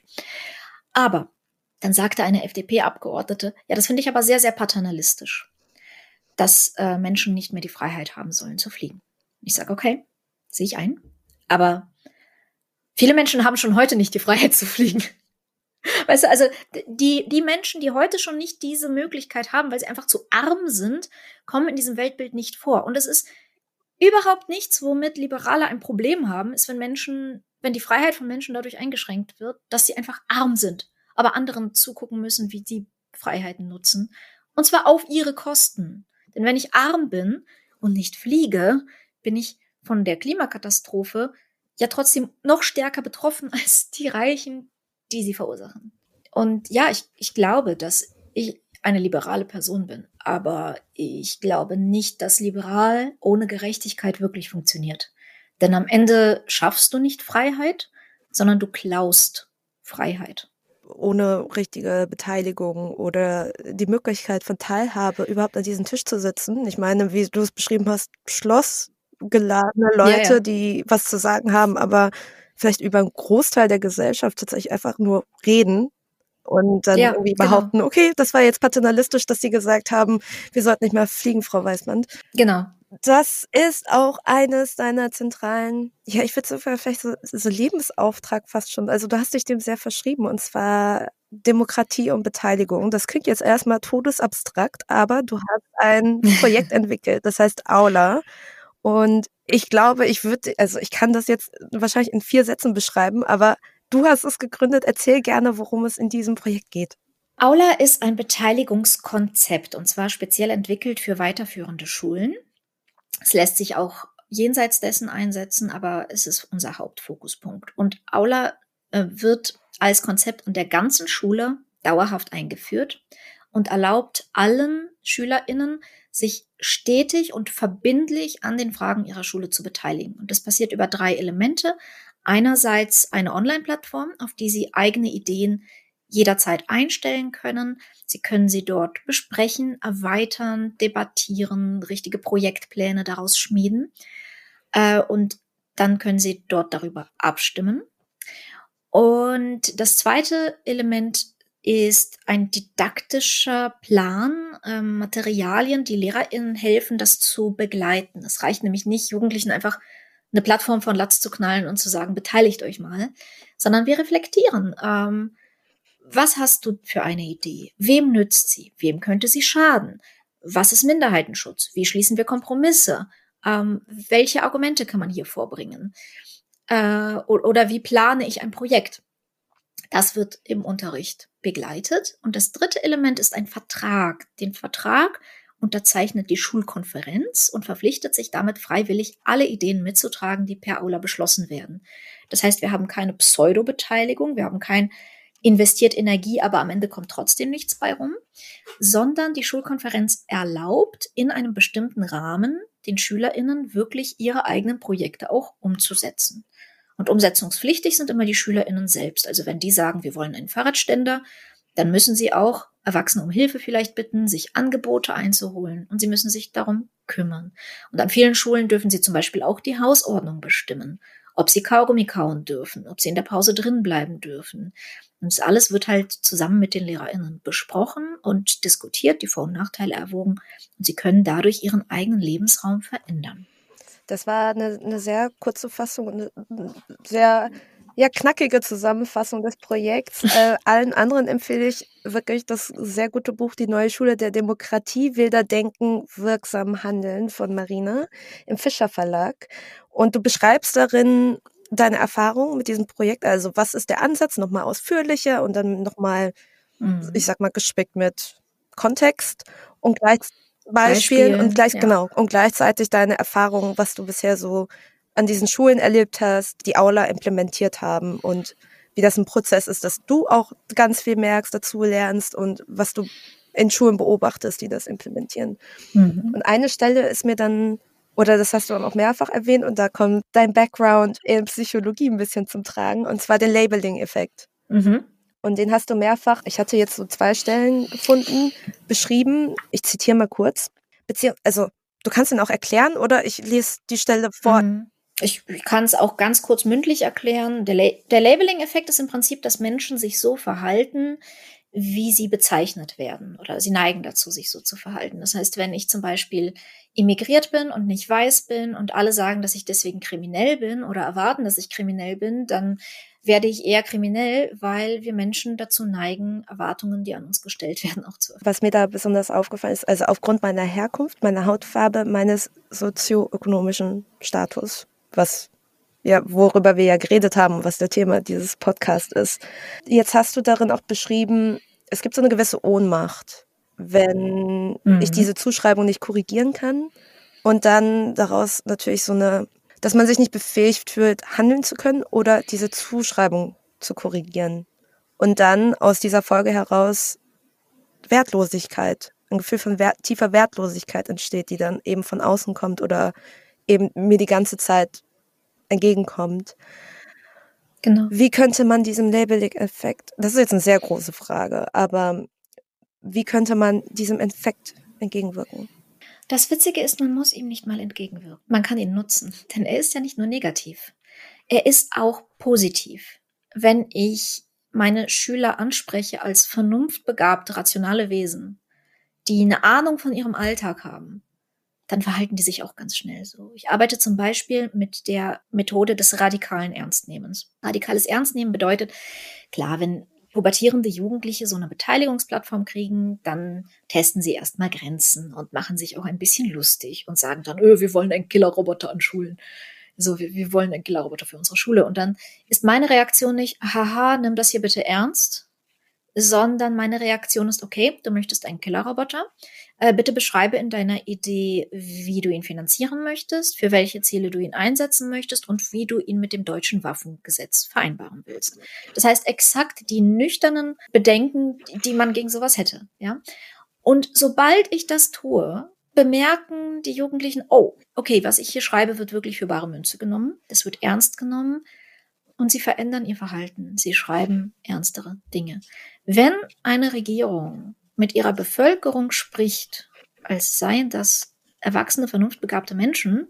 Aber dann sagte eine F D P-Abgeordnete, ja, das finde ich aber sehr, sehr paternalistisch, dass äh, Menschen nicht mehr die Freiheit haben sollen zu fliegen. Ich sage, okay, sehe ich ein. Aber viele Menschen haben schon heute nicht die Freiheit zu fliegen. Weißt du, also die, die Menschen, die heute schon nicht diese Möglichkeit haben, weil sie einfach zu arm sind, kommen in diesem Weltbild nicht vor. Und es ist überhaupt nichts, womit Liberale ein Problem haben, ist, wenn Menschen, wenn die Freiheit von Menschen dadurch eingeschränkt wird, dass sie einfach arm sind, aber anderen zugucken müssen, wie die Freiheiten nutzen. Und zwar auf ihre Kosten. Denn wenn ich arm bin und nicht fliege, bin ich von der Klimakatastrophe ja trotzdem noch stärker betroffen als die Reichen, die sie verursachen. Und ja, ich, ich glaube, dass ich eine liberale Person bin. Aber ich glaube nicht, dass liberal ohne Gerechtigkeit wirklich funktioniert. Denn am Ende schaffst du nicht Freiheit, sondern du klaust Freiheit. Ohne richtige Beteiligung oder die Möglichkeit von Teilhabe überhaupt an diesem Tisch zu sitzen. Ich meine, wie du es beschrieben hast, schlossgeladene Leute, Ja, ja. die was zu sagen haben, aber vielleicht über einen Großteil der Gesellschaft tatsächlich einfach nur reden und dann Ja, irgendwie genau. behaupten, okay, das war jetzt paternalistisch, dass sie gesagt haben, wir sollten nicht mehr fliegen, Frau Weißmann. Genau. Das ist auch eines deiner zentralen, ja, ich würde sogar vielleicht so, so Lebensauftrag fast schon. Also du hast dich dem sehr verschrieben, und zwar Demokratie und Beteiligung. Das klingt jetzt erstmal todesabstrakt, aber du hast ein Projekt entwickelt, das heißt Aula. Und ich glaube, ich würde, also ich kann das jetzt wahrscheinlich in vier Sätzen beschreiben, aber du hast es gegründet. Erzähl gerne, worum es in diesem Projekt geht. Aula ist ein Beteiligungskonzept, und zwar speziell entwickelt für weiterführende Schulen. Es lässt sich auch jenseits dessen einsetzen, aber es ist unser Hauptfokuspunkt. Und Aula äh, wird als Konzept an der ganzen Schule dauerhaft eingeführt und erlaubt allen SchülerInnen, sich stetig und verbindlich an den Fragen ihrer Schule zu beteiligen. Und das passiert über drei Elemente. Einerseits eine Online-Plattform, auf die sie eigene Ideen jederzeit einstellen können. Sie können sie dort besprechen, erweitern, debattieren, richtige Projektpläne daraus schmieden. Äh, und dann können Sie dort darüber abstimmen. Und das zweite Element ist ein didaktischer Plan, äh, Materialien, die LehrerInnen helfen, das zu begleiten. Es reicht nämlich nicht, Jugendlichen einfach eine Plattform von Latz zu knallen und zu sagen, beteiligt euch mal, sondern wir reflektieren. Ähm, Was hast du für eine Idee? Wem nützt sie? Wem könnte sie schaden? Was ist Minderheitenschutz? Wie schließen wir Kompromisse? Ähm, welche Argumente kann man hier vorbringen? Äh, oder wie plane ich ein Projekt? Das wird im Unterricht begleitet. Und das dritte Element ist ein Vertrag. Den Vertrag unterzeichnet die Schulkonferenz und verpflichtet sich damit freiwillig, alle Ideen mitzutragen, die per Aula beschlossen werden. Das heißt, wir haben keine Pseudo-Beteiligung, wir haben kein investiert Energie, aber am Ende kommt trotzdem nichts bei rum, sondern die Schulkonferenz erlaubt, in einem bestimmten Rahmen den SchülerInnen wirklich ihre eigenen Projekte auch umzusetzen. Und umsetzungspflichtig sind immer die SchülerInnen selbst. Also wenn die sagen, wir wollen einen Fahrradständer, dann müssen sie auch Erwachsene um Hilfe vielleicht bitten, sich Angebote einzuholen, und sie müssen sich darum kümmern. Und an vielen Schulen dürfen sie zum Beispiel auch die Hausordnung bestimmen, ob sie Kaugummi kauen dürfen, ob sie in der Pause drin bleiben dürfen. Und das alles wird halt zusammen mit den LehrerInnen besprochen und diskutiert, die Vor- und Nachteile erwogen, und sie können dadurch ihren eigenen Lebensraum verändern. Das war eine, eine sehr kurze Fassung und eine sehr ja, knackige Zusammenfassung des Projekts. Äh, allen anderen empfehle ich wirklich das sehr gute Buch Die neue Schule der Demokratie, Wilder Denken, wirksam Handeln von Marina im Fischer Verlag. Und du beschreibst darin deine Erfahrung mit diesem Projekt. Also was ist der Ansatz? Nochmal ausführlicher und dann nochmal, mhm. ich sag mal, gespickt mit Kontext und gleichzeitig Beispielen, Beispielen und gleich ja. genau und gleichzeitig deine Erfahrungen, was du bisher so an diesen Schulen erlebt hast, die Aula implementiert haben, und wie das ein Prozess ist, dass du auch ganz viel merkst, dazu lernst und was du in Schulen beobachtest, die das implementieren. Mhm. Und eine Stelle ist mir dann, oder das hast du auch mehrfach erwähnt, und da kommt dein Background in Psychologie ein bisschen zum Tragen, und zwar den Labeling-Effekt. Mhm. Und den hast du mehrfach, ich hatte jetzt so zwei Stellen gefunden, beschrieben. Ich zitiere mal kurz. Beziehung, also du kannst ihn auch erklären, oder ich lese die Stelle vor. Ich, ich kann es auch ganz kurz mündlich erklären. Der, La- der Labeling-Effekt ist im Prinzip, dass Menschen sich so verhalten, wie sie bezeichnet werden, oder sie neigen dazu, sich so zu verhalten. Das heißt, wenn ich zum Beispiel immigriert bin und nicht weiß bin und alle sagen, dass ich deswegen kriminell bin oder erwarten, dass ich kriminell bin, dann werde ich eher kriminell, weil wir Menschen dazu neigen, Erwartungen, die an uns gestellt werden, auch zu erfüllen. Was mir da besonders aufgefallen ist, also aufgrund meiner Herkunft, meiner Hautfarbe, meines sozioökonomischen Status, was ja, worüber wir ja geredet haben, was der Thema dieses Podcasts ist. Jetzt hast du darin auch beschrieben, es gibt so eine gewisse Ohnmacht, wenn mhm. ich diese Zuschreibung nicht korrigieren kann, und dann daraus natürlich so eine, dass man sich nicht befähigt fühlt, handeln zu können oder diese Zuschreibung zu korrigieren. Und dann aus dieser Folge heraus Wertlosigkeit, ein Gefühl von wert, tiefer Wertlosigkeit entsteht, die dann eben von außen kommt oder eben mir die ganze Zeit entgegenkommt. Genau. Wie könnte man diesem Labeling-Effekt, das ist jetzt eine sehr große Frage, aber wie könnte man diesem Effekt entgegenwirken? Das Witzige ist, man muss ihm nicht mal entgegenwirken. Man kann ihn nutzen, denn er ist ja nicht nur negativ. Er ist auch positiv. Wenn ich meine Schüler anspreche als vernunftbegabte, rationale Wesen, die eine Ahnung von ihrem Alltag haben, dann verhalten die sich auch ganz schnell so. Ich arbeite zum Beispiel mit der Methode des radikalen Ernstnehmens. Radikales Ernstnehmen bedeutet, klar, wenn pubertierende Jugendliche so eine Beteiligungsplattform kriegen, dann testen sie erstmal Grenzen und machen sich auch ein bisschen lustig und sagen dann, öh, wir wollen einen Killerroboter an Schulen. So, wir, wir wollen einen Killerroboter für unsere Schule. Und dann ist meine Reaktion nicht, haha, nimm das hier bitte ernst, sondern meine Reaktion ist, okay, du möchtest einen Killerroboter. Äh, bitte beschreibe in deiner Idee, wie du ihn finanzieren möchtest, für welche Ziele du ihn einsetzen möchtest und wie du ihn mit dem deutschen Waffengesetz vereinbaren willst. Das heißt, exakt die nüchternen Bedenken, die man gegen sowas hätte. Ja? Und sobald ich das tue, bemerken die Jugendlichen, oh, okay, was ich hier schreibe, wird wirklich für bare Münze genommen. Das wird ernst genommen. Und sie verändern ihr Verhalten. Sie schreiben ernstere Dinge. Wenn eine Regierung mit ihrer Bevölkerung spricht, als seien das erwachsene, vernunftbegabte Menschen,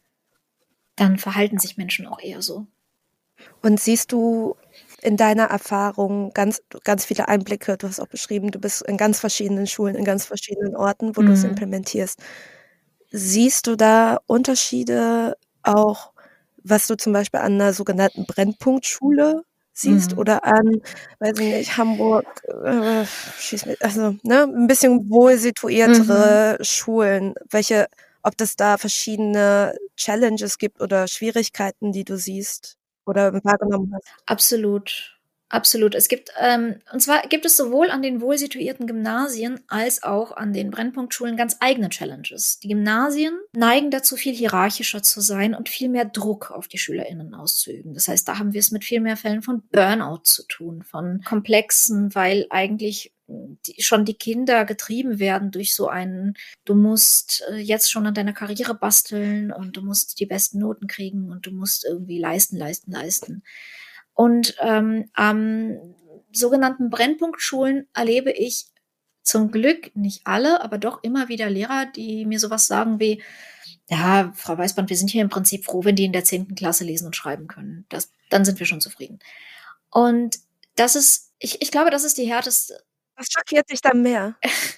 dann verhalten sich Menschen auch eher so. Und siehst du in deiner Erfahrung ganz, ganz viele Einblicke, du hast auch beschrieben, du bist in ganz verschiedenen Schulen, in ganz verschiedenen Orten, wo mhm. du es implementierst. Siehst du da Unterschiede auch, was du zum Beispiel an einer sogenannten Brennpunktschule siehst mhm. oder an, weiß ich nicht, Hamburg, äh, schieß mich, also ne, ein bisschen wohl situiertere mhm. Schulen, welche, ob das da verschiedene Challenges gibt oder Schwierigkeiten, die du siehst oder wahrgenommen hast? Absolut. Absolut. Es gibt, ähm, und zwar gibt es sowohl an den wohl situierten Gymnasien als auch an den Brennpunktschulen ganz eigene Challenges. Die Gymnasien neigen dazu, viel hierarchischer zu sein und viel mehr Druck auf die SchülerInnen auszuüben. Das heißt, da haben wir es mit viel mehr Fällen von Burnout zu tun, von Komplexen, weil eigentlich die, schon die Kinder getrieben werden durch so einen, du musst äh, jetzt schon an deiner Karriere basteln und du musst die besten Noten kriegen und du musst irgendwie leisten, leisten, leisten. Und ähm, am sogenannten Brennpunktschulen erlebe ich zum Glück nicht alle, aber doch immer wieder Lehrer, die mir sowas sagen wie, ja, Frau Weißband, wir sind hier im Prinzip froh, wenn die in der zehnten Klasse lesen und schreiben können. Das, dann sind wir schon zufrieden. Und das ist, ich, ich glaube, das ist die härteste. Was schockiert dich dann mehr?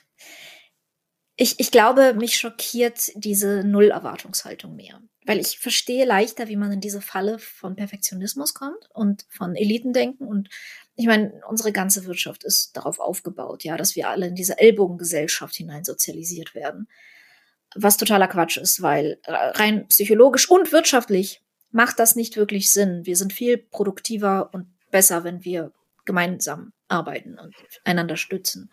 Ich, ich glaube, mich schockiert diese Null-Erwartungshaltung mehr. Weil ich verstehe leichter, wie man in diese Falle von Perfektionismus kommt und von Elitendenken. Und ich meine, unsere ganze Wirtschaft ist darauf aufgebaut, ja, dass wir alle in diese Ellbogengesellschaft hinein sozialisiert werden. Was totaler Quatsch ist, weil rein psychologisch und wirtschaftlich macht das nicht wirklich Sinn. Wir sind viel produktiver und besser, wenn wir gemeinsam arbeiten und einander stützen.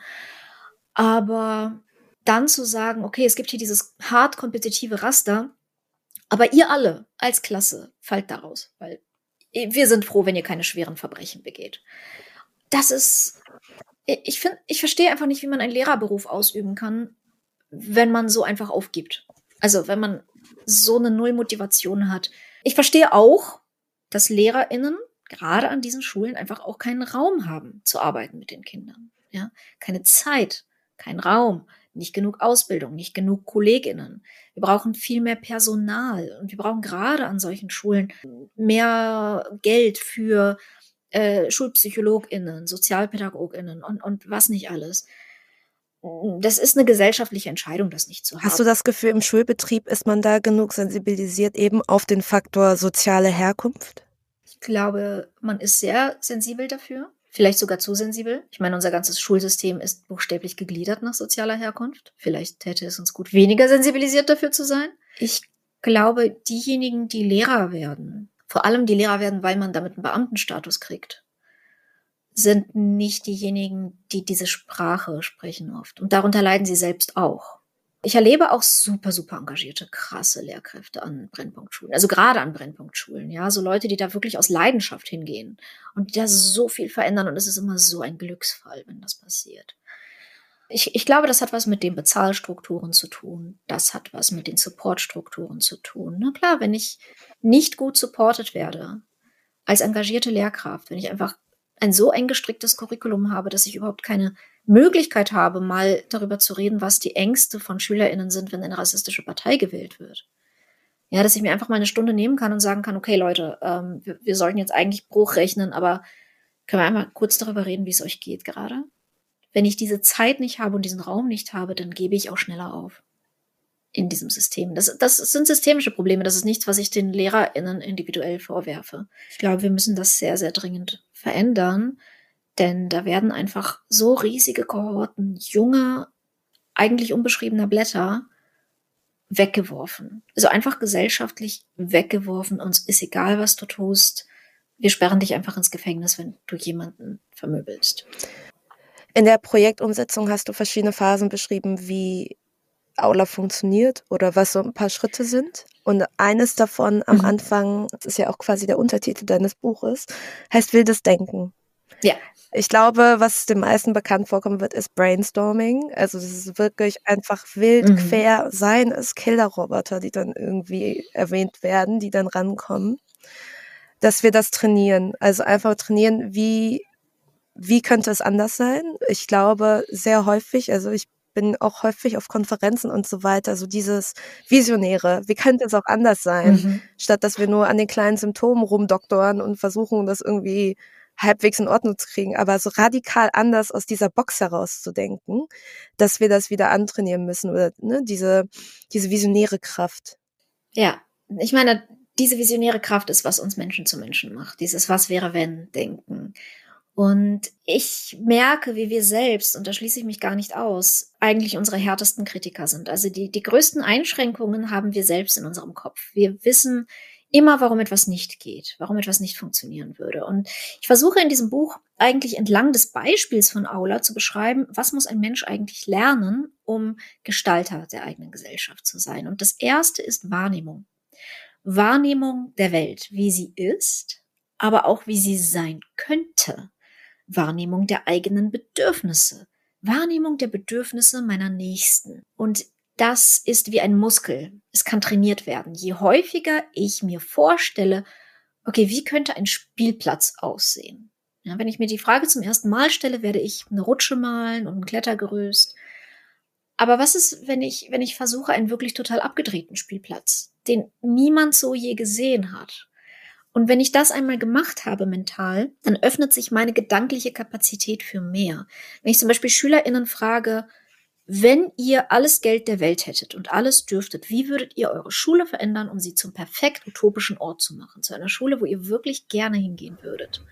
Aber dann zu sagen, okay, es gibt hier dieses hart kompetitive Raster, aber ihr alle als Klasse fallt daraus, weil wir sind froh, wenn ihr keine schweren Verbrechen begeht. Das ist, ich finde, ich verstehe einfach nicht, wie man einen Lehrerberuf ausüben kann, wenn man so einfach aufgibt. Also wenn man so eine Nullmotivation hat. Ich verstehe auch, dass LehrerInnen gerade an diesen Schulen einfach auch keinen Raum haben, zu arbeiten mit den Kindern. Ja? Keine Zeit, kein Raum, nicht genug Ausbildung, nicht genug KollegInnen. Wir brauchen viel mehr Personal und wir brauchen gerade an solchen Schulen mehr Geld für äh, SchulpsychologInnen, SozialpädagogInnen und, und was nicht alles. Das ist eine gesellschaftliche Entscheidung, das nicht zu haben. Hast du das Gefühl, im Schulbetrieb ist man da genug sensibilisiert eben auf den Faktor soziale Herkunft? Ich glaube, man ist sehr sensibel dafür. Vielleicht sogar zu sensibel. Ich meine, unser ganzes Schulsystem ist buchstäblich gegliedert nach sozialer Herkunft. Vielleicht täte es uns gut, weniger sensibilisiert dafür zu sein. Ich glaube, diejenigen, die Lehrer werden, vor allem die Lehrer werden, weil man damit einen Beamtenstatus kriegt, sind nicht diejenigen, die diese Sprache sprechen oft. Und darunter leiden sie selbst auch. Ich erlebe auch super, super engagierte, krasse Lehrkräfte an Brennpunktschulen. Also gerade an Brennpunktschulen, ja. So Leute, die da wirklich aus Leidenschaft hingehen und die da so viel verändern. Und es ist immer so ein Glücksfall, wenn das passiert. Ich, ich glaube, das hat was mit den Bezahlstrukturen zu tun. Das hat was mit den Supportstrukturen zu tun. Na klar, wenn ich nicht gut supportet werde als engagierte Lehrkraft, wenn ich einfach ein so eng gestricktes Curriculum habe, dass ich überhaupt keine Möglichkeit habe, mal darüber zu reden, was die Ängste von SchülerInnen sind, wenn eine rassistische Partei gewählt wird. Ja, dass ich mir einfach mal eine Stunde nehmen kann und sagen kann, okay, Leute, ähm, wir, wir sollten jetzt eigentlich Bruch rechnen, aber können wir einmal kurz darüber reden, wie es euch geht gerade? Wenn ich diese Zeit nicht habe und diesen Raum nicht habe, dann gebe ich auch schneller auf in diesem System. Das, das sind systemische Probleme. Das ist nichts, was ich den LehrerInnen individuell vorwerfe. Ich glaube, wir müssen das sehr, sehr dringend verändern, denn da werden einfach so riesige Kohorten junger, eigentlich unbeschriebener Blätter weggeworfen. Also einfach gesellschaftlich weggeworfen. Uns ist egal, was du tust. Wir sperren dich einfach ins Gefängnis, wenn du jemanden vermöbelst. In der Projektumsetzung hast du verschiedene Phasen beschrieben, wie Aula funktioniert oder was so ein paar Schritte sind. Und eines davon am mhm. Anfang, das ist ja auch quasi der Untertitel deines Buches, heißt wildes Denken. Ja. Ich glaube, was den meisten bekannt vorkommen wird, ist Brainstorming. Also das ist wirklich einfach wild mhm. quer, seien es Killerroboter, die dann irgendwie erwähnt werden, die dann rankommen. Dass wir das trainieren. Also einfach trainieren, wie, wie könnte es anders sein? Ich glaube sehr häufig, also ich bin auch häufig auf Konferenzen und so weiter, so dieses Visionäre, wie könnte es auch anders sein, mhm. statt dass wir nur an den kleinen Symptomen rumdoktoren und versuchen, das irgendwie halbwegs in Ordnung zu kriegen, aber so radikal anders aus dieser Box herauszudenken, dass wir das wieder antrainieren müssen oder ne, diese, diese visionäre Kraft. Ja, ich meine, diese visionäre Kraft ist, was uns Menschen zu Menschen macht, dieses Was-wäre-wenn-Denken. Und ich merke, wie wir selbst, und da schließe ich mich gar nicht aus, eigentlich unsere härtesten Kritiker sind. Also die, die größten Einschränkungen haben wir selbst in unserem Kopf. Wir wissen immer, warum etwas nicht geht, warum etwas nicht funktionieren würde. Und ich versuche in diesem Buch eigentlich entlang des Beispiels von Aula zu beschreiben, was muss ein Mensch eigentlich lernen, um Gestalter der eigenen Gesellschaft zu sein. Und das erste ist Wahrnehmung. Wahrnehmung der Welt, wie sie ist, aber auch wie sie sein könnte. Wahrnehmung der eigenen Bedürfnisse. Wahrnehmung der Bedürfnisse meiner Nächsten. Und das ist wie ein Muskel. Es kann trainiert werden. Je häufiger ich mir vorstelle, okay, wie könnte ein Spielplatz aussehen? Ja, wenn ich mir die Frage zum ersten Mal stelle, werde ich eine Rutsche malen und ein Klettergerüst. Aber was ist, wenn ich, wenn ich versuche, einen wirklich total abgedrehten Spielplatz, den niemand so je gesehen hat? Und wenn ich das einmal gemacht habe mental, dann öffnet sich meine gedankliche Kapazität für mehr. Wenn ich zum Beispiel SchülerInnen frage, wenn ihr alles Geld der Welt hättet und alles dürftet, wie würdet ihr eure Schule verändern, um sie zum perfekt utopischen Ort zu machen? Zu einer Schule, wo ihr wirklich gerne hingehen würdet.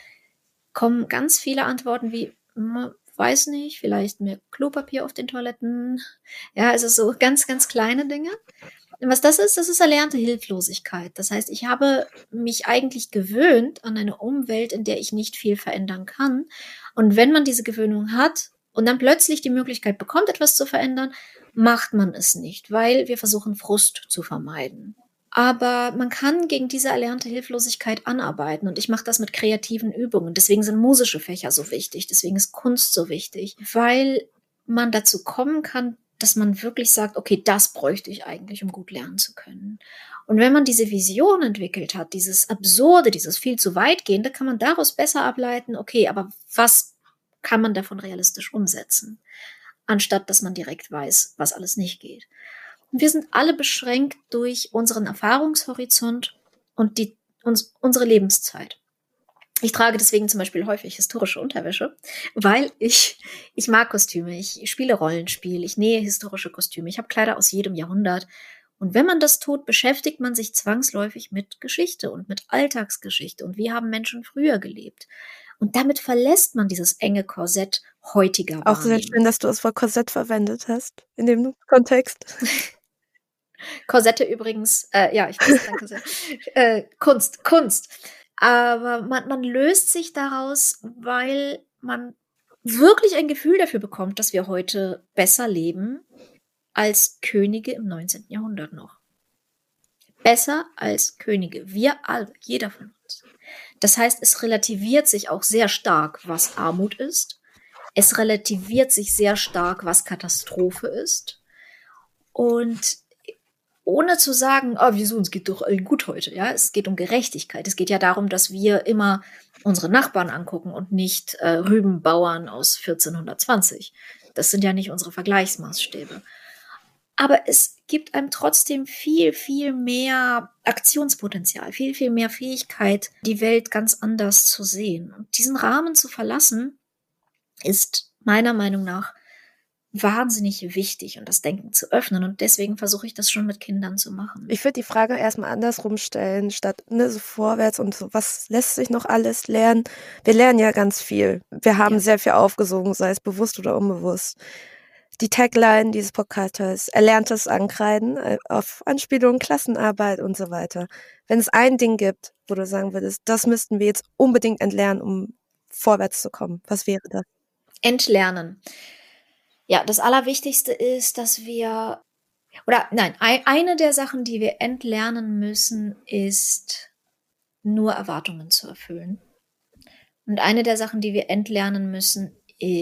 Kommen ganz viele Antworten wie, weiß nicht, vielleicht mehr Klopapier auf den Toiletten. Ja, also so ganz, ganz kleine Dinge. Und was das ist, das ist erlernte Hilflosigkeit. Das heißt, ich habe mich eigentlich gewöhnt an eine Umwelt, in der ich nicht viel verändern kann. Und wenn man diese Gewöhnung hat und dann plötzlich die Möglichkeit bekommt, etwas zu verändern, macht man es nicht, weil wir versuchen, Frust zu vermeiden. Aber man kann gegen diese erlernte Hilflosigkeit anarbeiten und ich mache das mit kreativen Übungen. Deswegen sind musische Fächer so wichtig, deswegen ist Kunst so wichtig, weil man dazu kommen kann, dass man wirklich sagt, okay, das bräuchte ich eigentlich, um gut lernen zu können. Und wenn man diese Vision entwickelt hat, dieses Absurde, dieses viel zu weitgehende, kann man daraus besser ableiten, okay, aber was kann man davon realistisch umsetzen, anstatt dass man direkt weiß, was alles nicht geht. Und wir sind alle beschränkt durch unseren Erfahrungshorizont und die, uns, unsere Lebenszeit. Ich trage deswegen zum Beispiel häufig historische Unterwäsche, weil ich, ich mag Kostüme, ich spiele Rollenspiel, ich nähe historische Kostüme, ich habe Kleider aus jedem Jahrhundert. Und wenn man das tut, beschäftigt man sich zwangsläufig mit Geschichte und mit Alltagsgeschichte und wie haben Menschen früher gelebt. Und damit verlässt man dieses enge Korsett heutiger Wahrnehmung. Auch sehr schön, dass du das Wort Korsett verwendet hast in dem Kontext. Korsette übrigens, äh, ja, ich weiß, danke sehr. äh, Kunst, Kunst. Aber man, man löst sich daraus, weil man wirklich ein Gefühl dafür bekommt, dass wir heute besser leben als Könige im neunzehnten Jahrhundert noch. Besser als Könige. Wir alle, jeder von uns. Das heißt, es relativiert sich auch sehr stark, was Armut ist. Es relativiert sich sehr stark, was Katastrophe ist. Und ohne zu sagen, oh, wieso, uns geht doch allen gut heute. Ja, es geht um Gerechtigkeit. Es geht ja darum, dass wir immer unsere Nachbarn angucken und nicht äh, Rübenbauern aus vierzehnhundertzwanzig. Das sind ja nicht unsere Vergleichsmaßstäbe. Aber es gibt einem trotzdem viel, viel mehr Aktionspotenzial, viel, viel mehr Fähigkeit, die Welt ganz anders zu sehen. Und diesen Rahmen zu verlassen, ist meiner Meinung nach wahnsinnig wichtig und das Denken zu öffnen. Und deswegen versuche ich das schon mit Kindern zu machen. Ich würde die Frage erstmal andersrum stellen, statt ne, so vorwärts und so, was lässt sich noch alles lernen? Wir lernen ja ganz viel. Wir haben ja. sehr viel aufgesogen, sei es bewusst oder unbewusst. Die Tagline dieses Podcasts heißt Erlerntes Ankreiden auf Anspielung, Klassenarbeit und so weiter. Wenn es ein Ding gibt, wo du sagen würdest, das müssten wir jetzt unbedingt entlernen, um vorwärts zu kommen, was wäre das? Entlernen. Ja, das Allerwichtigste ist, dass wir, oder nein, eine der Sachen, die wir entlernen müssen, ist nur Erwartungen zu erfüllen. Und eine der Sachen, die wir entlernen müssen,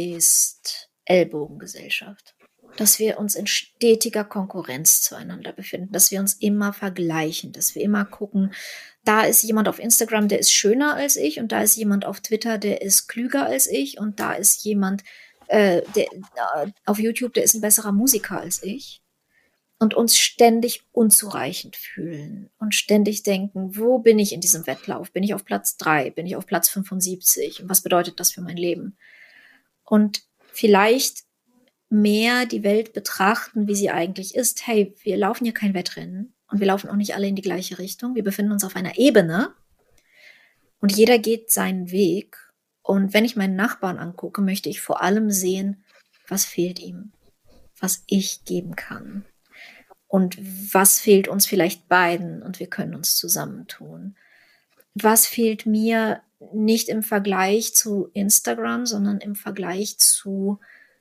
ist Ellbogengesellschaft. Dass wir uns in stetiger Konkurrenz zueinander befinden, dass wir uns immer vergleichen, dass wir immer gucken, da ist jemand auf Instagram, der ist schöner als ich und da ist jemand auf Twitter, der ist klüger als ich und da ist jemand äh, der, äh, auf YouTube, der ist ein besserer Musiker als ich und uns ständig unzureichend fühlen und ständig denken, wo bin ich in diesem Wettlauf? Bin ich auf Platz drei? Bin ich auf Platz fünfundsiebzig? Und was bedeutet das für mein Leben? Und vielleicht mehr die Welt betrachten, wie sie eigentlich ist. Hey, wir laufen hier kein Wettrennen und wir laufen auch nicht alle in die gleiche Richtung. Wir befinden uns auf einer Ebene und jeder geht seinen Weg. Und wenn ich meinen Nachbarn angucke, möchte ich vor allem sehen, was fehlt ihm, was ich geben kann und was fehlt uns vielleicht beiden und wir können uns zusammentun. Was fehlt mir nicht im Vergleich zu Instagram, sondern im Vergleich zu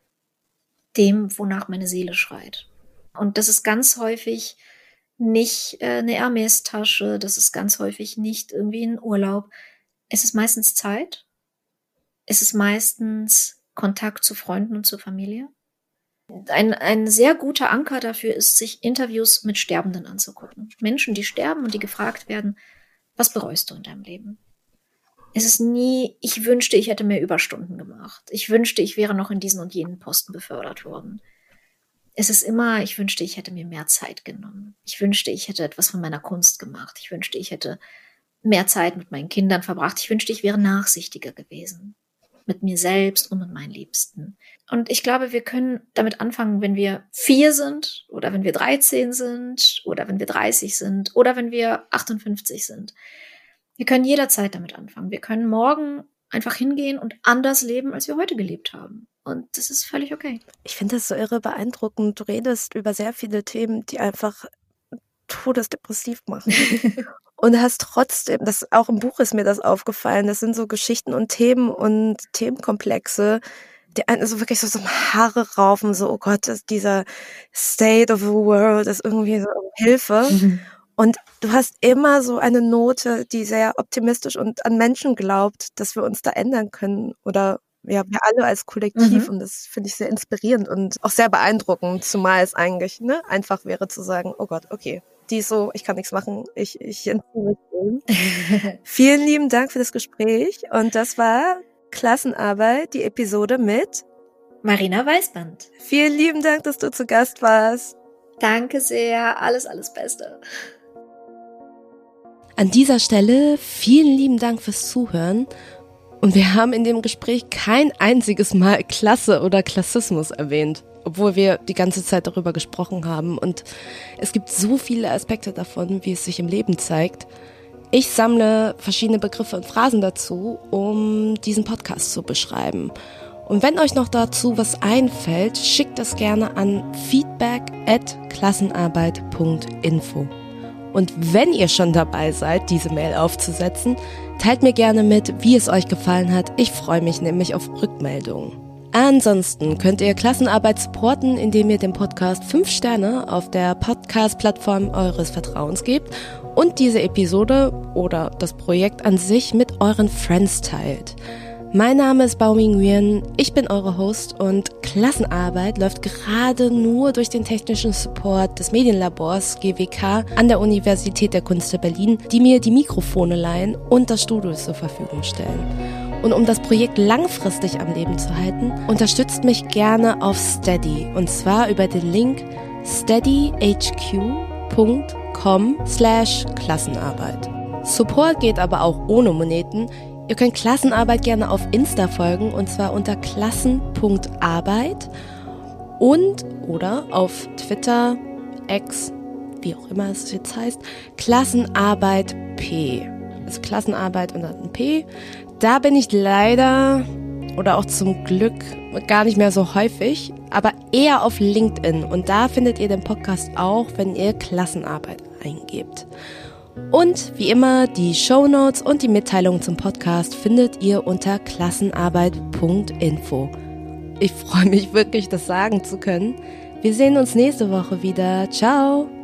dem, wonach meine Seele schreit. Und das ist ganz häufig nicht äh, eine Hermes-Tasche, das ist ganz häufig nicht irgendwie ein Urlaub. Es ist meistens Zeit. Es ist meistens Kontakt zu Freunden und zur Familie. Ein, ein sehr guter Anker dafür ist, sich Interviews mit Sterbenden anzugucken. Menschen, die sterben und die gefragt werden, was bereust du in deinem Leben? Es ist nie, ich wünschte, ich hätte mehr Überstunden gemacht. Ich wünschte, ich wäre noch in diesen und jenen Posten befördert worden. Es ist immer, ich wünschte, ich hätte mir mehr Zeit genommen. Ich wünschte, ich hätte etwas von meiner Kunst gemacht. Ich wünschte, ich hätte mehr Zeit mit meinen Kindern verbracht. Ich wünschte, ich wäre nachsichtiger gewesen. Mit mir selbst und mit meinen Liebsten. Und ich glaube, wir können damit anfangen, wenn wir vier sind oder wenn wir dreizehn sind oder wenn wir dreißig sind oder wenn wir achtundfünfzig sind. Wir können jederzeit damit anfangen. Wir können morgen einfach hingehen und anders leben, als wir heute gelebt haben. Und das ist völlig okay. Ich finde das so irre beeindruckend. Du redest über sehr viele Themen, die einfach todesdepressiv machen. Und hast trotzdem, das auch im Buch ist mir das aufgefallen, das sind so Geschichten und Themen und Themenkomplexe, die einen so wirklich so zum Haare raufen, so, oh Gott, das, dieser State of the World ist irgendwie so Hilfe. Mhm. Und du hast immer so eine Note, die sehr optimistisch und an Menschen glaubt, dass wir uns da ändern können oder ja, wir alle als Kollektiv. Mhm. Und das finde ich sehr inspirierend und auch sehr beeindruckend, zumal es eigentlich ne, einfach wäre zu sagen, oh Gott, okay, die ist so, ich kann nichts machen, ich, ich entziehe mich dem. Vielen lieben Dank für das Gespräch und das war Klassenarbeit, die Episode mit Marina Weißband. Vielen lieben Dank, dass du zu Gast warst. Danke sehr, alles, alles Beste. An dieser Stelle vielen lieben Dank fürs Zuhören. Und wir haben in dem Gespräch kein einziges Mal Klasse oder Klassismus erwähnt, obwohl wir die ganze Zeit darüber gesprochen haben. Und es gibt so viele Aspekte davon, wie es sich im Leben zeigt. Ich sammle verschiedene Begriffe und Phrasen dazu, um diesen Podcast zu beschreiben. Und wenn euch noch dazu was einfällt, schickt das gerne an feedback at klassenarbeit punkt info. Und wenn ihr schon dabei seid, diese Mail aufzusetzen, teilt mir gerne mit, wie es euch gefallen hat. Ich freue mich nämlich auf Rückmeldungen. Ansonsten könnt ihr Klassenarbeit supporten, indem ihr dem Podcast fünf Sterne auf der Podcast-Plattform eures Vertrauens gebt und diese Episode oder das Projekt an sich mit euren Friends teilt. Mein Name ist Bao Ming Nguyen, ich bin eure Host und Klassenarbeit läuft gerade nur durch den technischen Support des Medienlabors G W K an der Universität der Künste Berlin, die mir die Mikrofone leihen und das Studio zur Verfügung stellen. Und um das Projekt langfristig am Leben zu halten, unterstützt mich gerne auf Steady und zwar über den Link steadyhq.com slash Klassenarbeit. Support geht aber auch ohne Moneten. Ihr könnt Klassenarbeit gerne auf Insta folgen und zwar unter klassen punkt arbeit und oder auf Twitter, X, wie auch immer es jetzt heißt, Klassenarbeit P. Also Klassenarbeit und dann ein P. Da bin ich leider oder auch zum Glück gar nicht mehr so häufig, aber eher auf LinkedIn und da findet ihr den Podcast auch, wenn ihr Klassenarbeit eingebt. Und wie immer, die Shownotes und die Mitteilungen zum Podcast findet ihr unter klassenarbeit punkt info. Ich freue mich wirklich, das sagen zu können. Wir sehen uns nächste Woche wieder. Ciao!